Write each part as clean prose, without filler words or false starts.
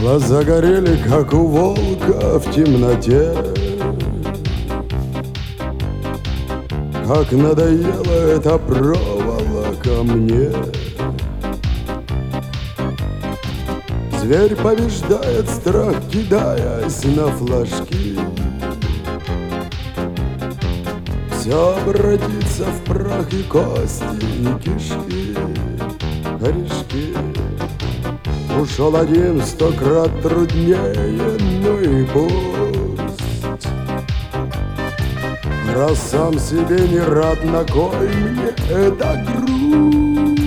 Глаза горели, как у волка в темноте. Как надоела эта проволока мне. Зверь побеждает страх, кидаясь на флажки. Все обратится в прах и кости, и кишки, корешки. Ушел один 100 крат труднее, ну и пусть. Раз сам себе не рад, на кой мне эта грусть?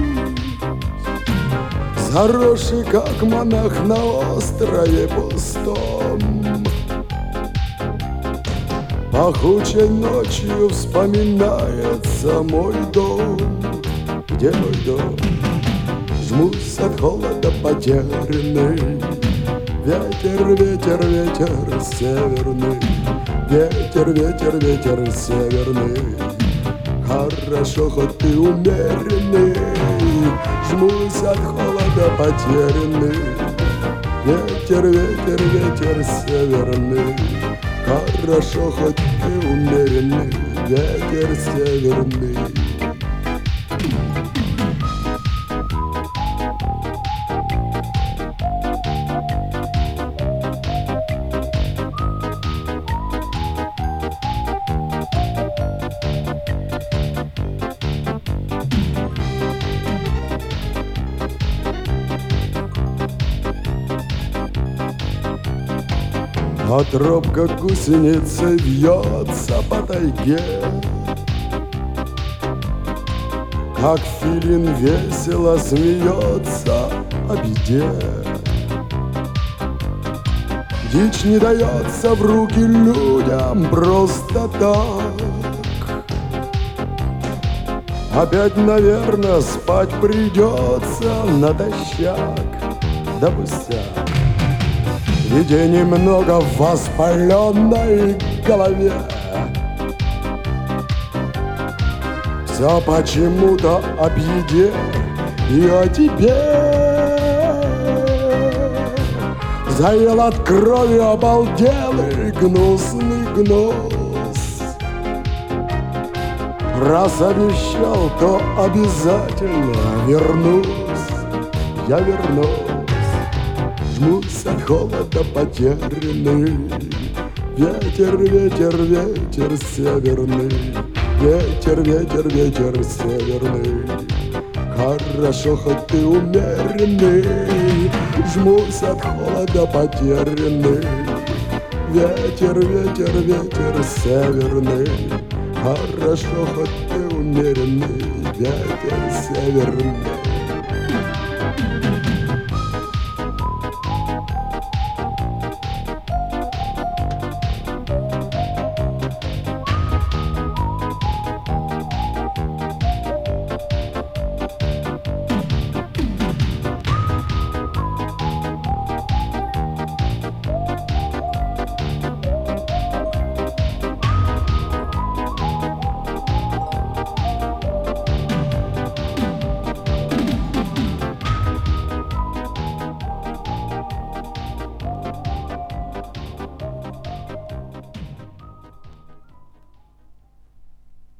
Заросший, как монах на острове пустом, пахучей ночью вспоминается мой дом. Где мой дом? Жмусь от холода потерянный. Ветер, ветер, ветер северный. Ветер, ветер, ветер северный. Хорошо, хоть ты умеренный. Жмусь от холода потерянный. Ветер, ветер, ветер северный. Хорошо, хоть ты умеренный. Ветер северный. А тропка гусеницей вьется по тайге, как филин весело смеется о беде. Дичь не дается в руки людям просто так. Опять, наверное, спать придется натощак. Да пустяк. Видений много в воспаленной голове. Все почему-то о беде и о тебе. Заел от крови обалделый гнусный гнус. Раз обещал, то обязательно вернусь. Я вернусь. Жмусь от холода потерянный. Ветер, ветер, ветер северный. Ветер, ветер, ветер северный. Хорошо, хоть ты умеренный. Жмусь от холода потерянный. Ветер, ветер, ветер северный. Хорошо, хоть ты умеренный. Ветер северный.